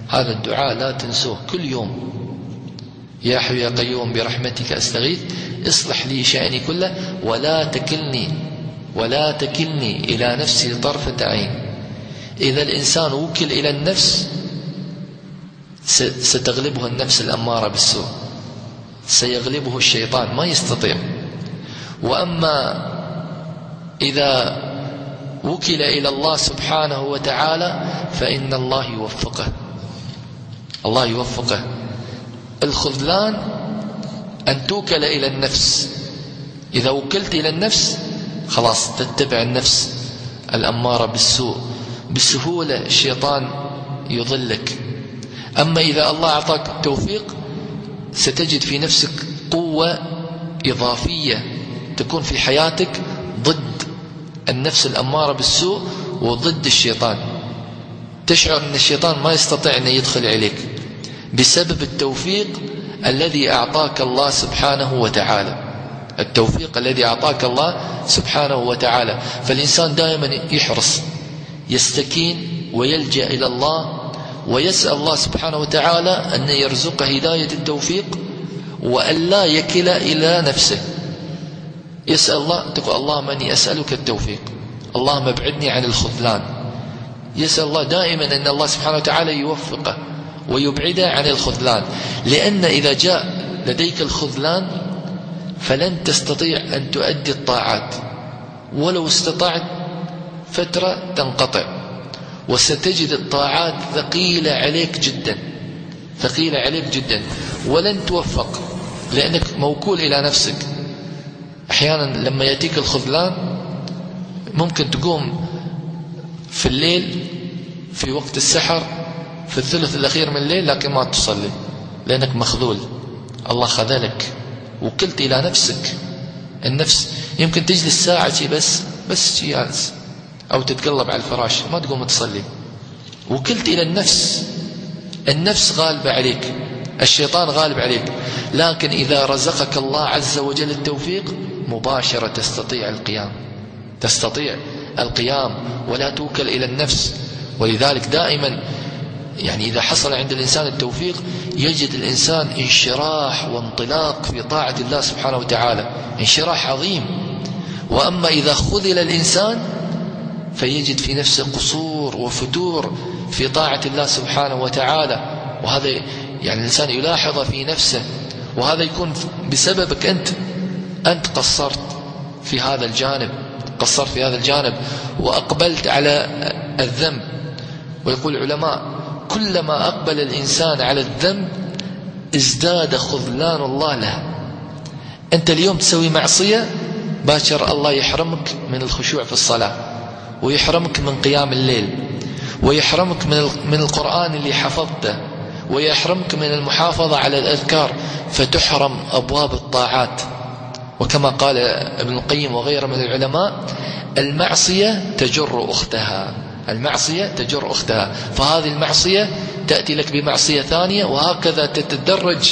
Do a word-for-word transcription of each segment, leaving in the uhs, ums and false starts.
هذا الدعاء لا تنسوه كل يوم. يا حي يا قيوم برحمتك أستغيث اصلح لي شأني كله ولا تكلني ولا تكلني إلى نفسي طرفة عين. إذا الإنسان وكل إلى النفس ستغلبه النفس الأمارة بالسوء، سيغلبه الشيطان، ما يستطيع. وأما إذا وكل إلى الله سبحانه وتعالى فإن الله يوفقه، الله يوفقه. الخذلان أن توكل إلى النفس. إذا وكلت إلى النفس خلاص تتبع النفس الأمارة بالسوء، بسهولة الشيطان يضلك. أما إذا الله أعطاك التوفيق ستجد في نفسك قوة إضافية تكون في حياتك ضد النفس الأمارة بالسوء وضد الشيطان. تشعر أن الشيطان ما يستطيع أن يدخل عليك بسبب التوفيق الذي أعطاك الله سبحانه وتعالى، التوفيق الذي أعطاك الله سبحانه وتعالى. فالإنسان دائما يحرص يستكين ويلجأ إلى الله ويسأل الله سبحانه وتعالى أن يرزق هداية التوفيق وأن لا يكل إلى نفسه. يسأل الله، تقول اللهم أني أسألك التوفيق، اللهم ابعدني عن الخذلان. يسأل الله دائما أن الله سبحانه وتعالى يوفقه ويبعده عن الخذلان، لأن إذا جاء لديك الخذلان فلن تستطيع أن تؤدي الطاعات، ولو استطعت فترة تنقطع، وستجد الطاعات ثقيلة عليك جدا، ثقيلة عليك جدا، ولن توفق لأنك موكول إلى نفسك. أحيانا لما يأتيك الخذلان ممكن تقوم في الليل في وقت السحر في الثلث الأخير من الليل لكن ما تصلي لأنك مخذول، الله خذلك، وكلت إلى نفسك. النفس يمكن تجلس ساعة بس بس جالس أو تتقلب على الفراش ما تقوم تصلي، وكلت إلى النفس. النفس غالبة عليك، الشيطان غالب عليك. لكن إذا رزقك الله عز وجل التوفيق مباشرة تستطيع القيام، تستطيع القيام ولا توكل إلى النفس. ولذلك دائما يعني إذا حصل عند الإنسان التوفيق يجد الإنسان انشراح وانطلاق في طاعة الله سبحانه وتعالى، انشراح عظيم. وأما إذا خذل الإنسان فيجد في نفسه قصور وفتور في طاعة الله سبحانه وتعالى، وهذا يعني الإنسان يلاحظ في نفسه، وهذا يكون بسببك أنت أنت قصرت في هذا الجانب، قصرت في هذا الجانب وأقبلت على الذنب. ويقول العلماء كلما أقبل الإنسان على الذنب ازداد خذلان الله له. أنت اليوم تسوي معصية باكر الله يحرمك من الخشوع في الصلاة، ويحرمك من قيام الليل، ويحرمك من من القرآن اللي حفظته، ويحرمك من المحافظة على الأذكار، فتحرم أبواب الطاعات. وكما قال ابن القيم وغيره من العلماء المعصية تجر أختها، المعصية تجر أختها، فهذه المعصية تأتي لك بمعصية ثانية، وهكذا تتدرج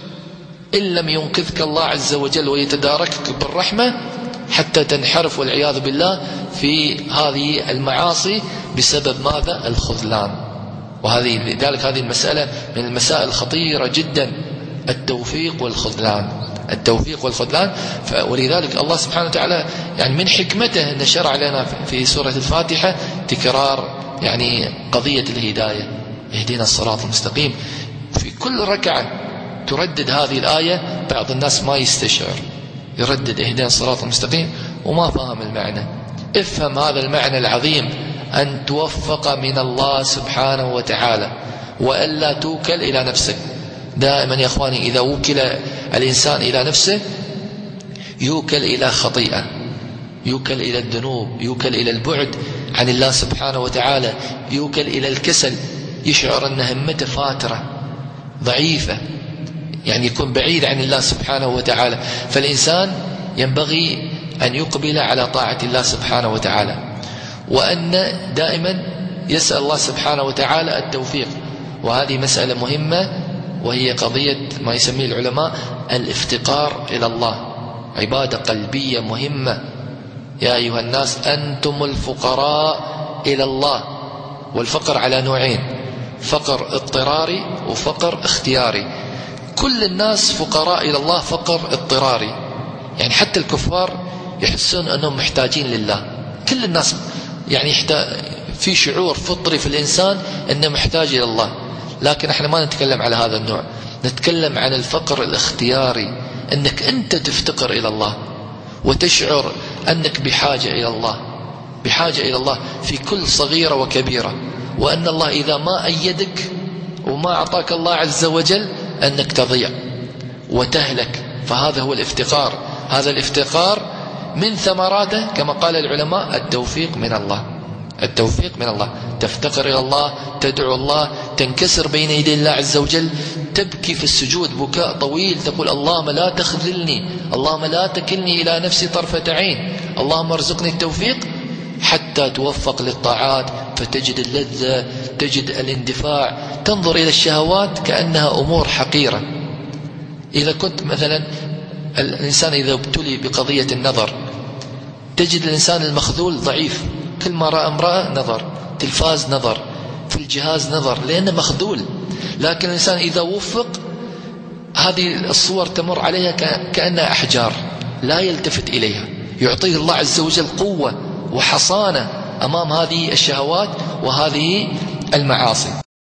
إن لم ينقذك الله عز وجل ويتداركك بالرحمة حتى تنحرف والعياذ بالله في هذه المعاصي بسبب ماذا؟ الخذلان. وهذه لذلك هذه المسألة من المسائل الخطيرة جدا، التوفيق والخذلان، التوفيق والخذلان. ولذلك الله سبحانه وتعالى يعني من حكمته أن شرع لنا في سورة الفاتحة تكرار يعني قضية الهداية، اهدنا الصراط المستقيم. في كل ركعة تردد هذه الآية، بعض الناس ما يستشعر، يردد اهدنا الصراط المستقيم وما فهم المعنى. افهم هذا المعنى العظيم، أن توفق من الله سبحانه وتعالى وألا توكل إلى نفسك. دائما يا أخواني إذا وكل الإنسان إلى نفسه يوكل إلى خطيئة، يوكل إلى الذنوب، يوكل إلى البعد عن الله سبحانه وتعالى، يوكل إلى الكسل، يشعر أن همته فاترة ضعيفة، يعني يكون بعيد عن الله سبحانه وتعالى. فالإنسان ينبغي أن يقبل على طاعة الله سبحانه وتعالى، وأن دائما يسأل الله سبحانه وتعالى التوفيق. وهذه مسألة مهمة، وهي قضية ما يسميه العلماء الافتقار إلى الله، عبادة قلبية مهمة. يا أيها الناس أنتم الفقراء إلى الله. والفقر على نوعين، فقر اضطراري وفقر اختياري. كل الناس فقراء إلى الله فقر اضطراري، يعني حتى الكفار يحسون أنهم محتاجين لله. كل الناس يعني يحتاج، في شعور فطري في الإنسان أنه محتاج إلى الله. لكن احنا ما نتكلم على هذا النوع، نتكلم عن الفقر الاختياري، أنك أنت تفتقر إلى الله وتشعر أنك بحاجة إلى الله، بحاجة إلى الله في كل صغيرة وكبيرة، وأن الله إذا ما أيدك وما أعطاك الله عز وجل أنك تضيع وتهلك. فهذا هو الافتقار. هذا الافتقار من ثمراته كما قال العلماء التوفيق من الله، التوفيق من الله. تفتقر إلى الله، تدعو الله، تنكسر بين يدي الله عز وجل، تبكي في السجود بكاء طويل، تقول اللهم لا تخذلني، اللهم لا تكلني إلى نفسي طرفة عين، اللهم ارزقني التوفيق، حتى توفق للطاعات فتجد اللذة، تجد الاندفاع، تنظر إلى الشهوات كأنها أمور حقيرة. إذا كنت مثلا الإنسان إذا ابتلي بقضية النظر، تجد الإنسان المخذول ضعيف، كل ما رأى امرأة نظر، تلفاز نظر، في الجهاز نظر، لأنه مخذول. لكن الإنسان إذا وفق، هذه الصور تمر عليها كأنها أحجار لا يلتفت إليها، يعطيه الله عز وجل قوة وحصانة أمام هذه الشهوات وهذه المعاصي.